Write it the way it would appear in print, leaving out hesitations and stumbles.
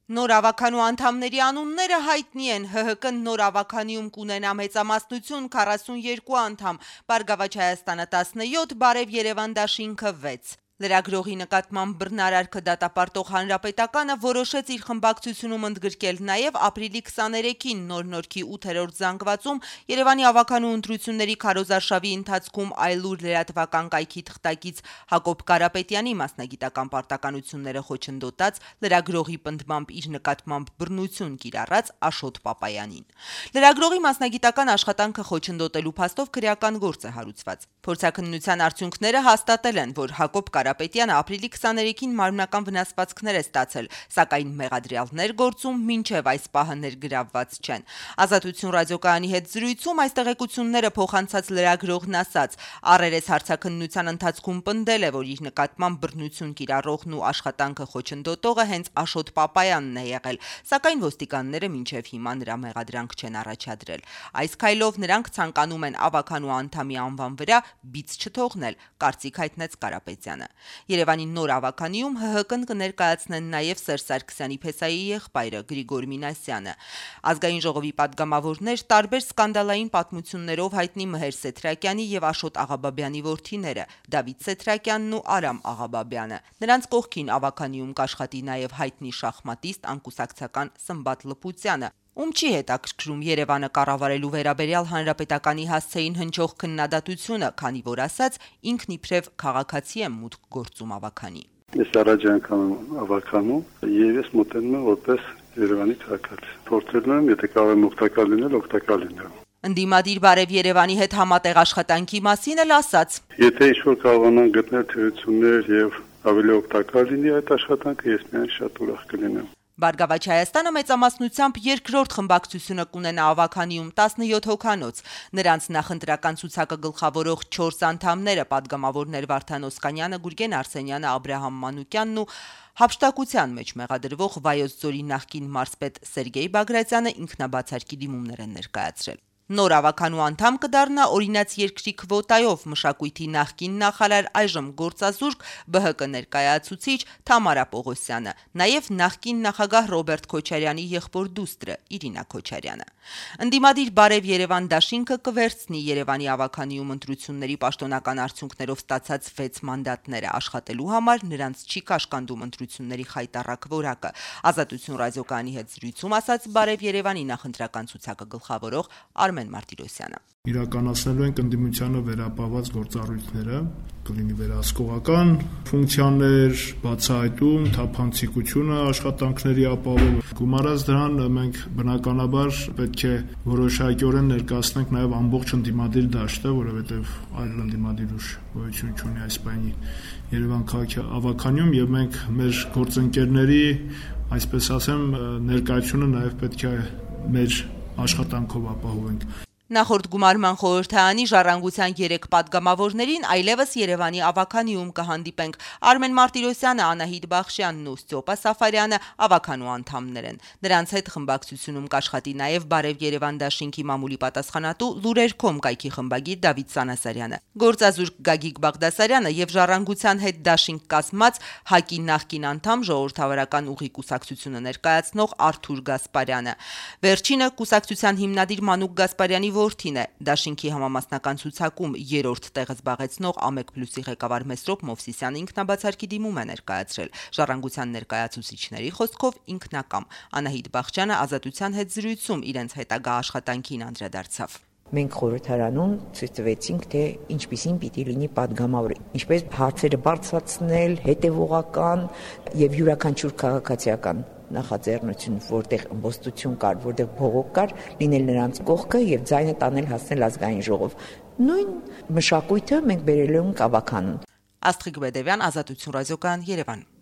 Նոր ավականու անդամների անունները հայտնի են։ ՀՀԿ-ն նոր ավականիում կունենա մեծամասնություն 42 անդամ, Բարգավաճ Հայաստանը 17, Բարև Երևան դաշինքը 6։ Լրագրողի նկատմամբ բռնարարքը դատապարտող Հանրապետականը որոշեց իր խմբակցությունում ընդգրկել նաև ապրիլի 23-ին նոր-նորքի 8-րդ զանգվածում Երևանի ավականու ընտրությունների քարոզարշավի ընթացքում այլուր լրատվական կայքի թղթակից Հակոբ Կարապետյանի մասնագիտական պարտականությունները խոչընդոտած լրագրողի պնդմամբ իր նկատմամբ բռնություն կիրառած Աշոտ Պապայանին։ Լրագրողի մասնագիտական աշխատանքը խոչընդոտելու փաստով քրեական գործ է հարուցված։ Փորձաքննության արդյունքները հաստատել են, որ Հակոբ Կարապետյանը ապրիլի 23-ին մարմնական վնասվածքներ է ստացել, սակայն մեղադրյալներ գործում մինչև այս պահը ներգրավված չեն։ Ազատություն ռադիոկայանի հետ զրույցում այս տեղեկությունները փոխանցած լրագրողն ասաց. «Առերես հարցաքննության ընթացքում պնդել է, որ իր նկատմամբ բռնություն կիրառողն ու աշխատանքը խոչընդոտողը հենց Աշոտ Պապայանն է եղել, սակայն ոստիկանները մինչև հիմա նրա մեղադրանք չեն առաջադրել։ Այս քայլով նրանք ցանկանում են ավականու անդամի անվան վրա բիծ չթողնել», կարծիք հայտնեց Կարապետյանը։ Երևանի նոր ավականիում ՀՀԿ-ն կներկայացնեն նաև Սերժ Սարգսյանի փեսայի եղբայրը Գրիգոր Մինասյանը։ Ազգային ժողովի պատգամավորներ տարբեր սկանդալային պատմություններով հայտնի Մհեր Սեթրակյանի եւ Աշոտ Աղաբաբյանի որդիները Դավիթ Սեթրակյանն ու Արամ Աղաբաբյանը։ Նրանց կողքին ավականիում կաշխատի նաև հայտնի շախմատիստ անկուսակցական Սմբատ Լփությանը, ում չի հետաքրքրում Երևանը կառավարելու վերաբերյալ հանրապետականի հասցեին հնչող քննադատությունը, քանի որ ասաց ինքն իբրև քաղաքացի է մուտք գործում ավականի։ Ես առաջ անգամ ավականում եւ ես մտնում եմ որպես Երևանի քաղաքացի։ Փորձել եմ, եթե կարող եմ օգտակար լինել։ Ընդդիմադիր Բարև Երևանի հետ համատեղ աշխատանքի մասին էլ ասաց. Եթե ինչ-որ կարողանան գտնել թերություններ եւ ավելի օգտակար լինի այդ աշխատանքը, ես միայն շատ ուրախ կլինեմ։ Բարգավաճ Հայաստանը մեծամասնությամբ երկրորդ խմբակցությունը կունենա ավականիում 17 հոգանոց։ Նրանց նախընտրական ցուցակը գլխավորող 4 անդամները պատգամավորներ Վարդան Օսկանյանը, Գուրգեն Արսենյանը, Աբրահամ Մանուկյանն ու հափշտակության մեջ մեղադրվող Վայոց ձորի նախկին մարզպետ Սերգեյ Բագրատյանը ինքնաբացարկի դիմումներ են ներկայացրել։ Նոր ավականու անդամ կդառնա օրինաց երկրի քվոտայով մշակույթի նախկին նախարար այժմ գործազուրկ ԲՀԿ ներկայացուցիչ Թամարա Պողոսյանը, նաև նախկին նախագահ Ռոբերտ Քոչարյանի եղբոր դուստրը Իրինա Քոչարյանը։ Ընդդիմադիր Բարև Երևան դաշինքը կվերցնի Երևանի ավականիում ընտրությունների պաշտոնական արդյունքներով ստացած 6 մանդատները աշխատելու համար նրանց չի կաշկանդում ընտրությունների խայտառակ որակը։ Ազատություն ռադիոկայանի հետ զրույցում ասաց Բարև Երևանի նախընտրական ցուցակը գլխավորող Արմեն Մարտիրոսյանը։ Իրականացնելու են ընդդիմությանը վերապահված գործառույթները, կլինի վերահսկողական ֆունկցիաներ, բացահայտում, թափանցիկությունը աշխատանքների ապահովում։ Գումարած դրան մենք բնականաբար պետք է որոշակիորեն ներկայացնենք նաև ամբողջ ընդդիմադիր դաշտը, որովհետև այլ ընդդիմադիր ուժ գոյություն չունի այս պահին Երևան քաղաքի ավականիում եւ մենք մեր գործընկերների, այսպես ասեմ, ներկայությունը նաև պետք է մեր աշխատանքով ապահովենք։ Նախորդ գումարման խորհրդարանի ժառանգության 3 պատգամավորներին այլևս Երևանի ավականիում կհանդիպենք։ Արմեն Մարտիրոսյանը, Անահիտ Բախշյանն ու Ստյոպա Սաֆարյանը ավականու անդամներ են։ Նրանց հետ խմբակցությունում կաշխատի նաև Բարև Երևան դաշինքի մամուլի պատասխանատու Լուրերկոմ կայքի խմբագիր Դավիթ Սանասարյանը, գործազուրկ Գագիկ Բաղդասարյանը եւ ժառանգության հետ դաշինք կազմած ՀԱԿ-ի նախկին անդամ ժողովրդավարական ուղի կուսակցությունը ներկայացնող Արթուր Գասպարյանը։ Վերջինը կուսակցության հիմնադիր Մանուկ Գասպարյանի որդին է, դաշինքի համամասնական ցուցակում 3-րդ տեղը զբաղեցնող ԱՄԵԿ+-ի ղեկավար Մեսրոպ Մովսիսյանը ինքնաբացարկի դիմում է ներկայացրել։ Ժառանգության ներկայացուցիչների խոսքով ինքնակամ։ Անահիտ Բախշյանը ազատության հետ զրույցում իրենց հետագա աշխատանքին անդրադարձավ։ Մենք խորհրդարանում ցույց տվեցինք, թե ինչպիսին պիտի լինի падգամավորը, ինչպես հարցերը բարձրացնել, հետևողական եւ յուրաքանչյուր քաղաքացիական նախաձեռնություն, որտեղ ըմբոստություն կար, որտեղ բողոք կար, լինել նրանց կողքը եւ ձայնը տանել հասնել ազգային ժողով։ Նույն մշակույթը մենք բերելու ենք ավականուն։ Աստղիկ Բեդևյան, Ազատություն ռադիոկայան, Երևան։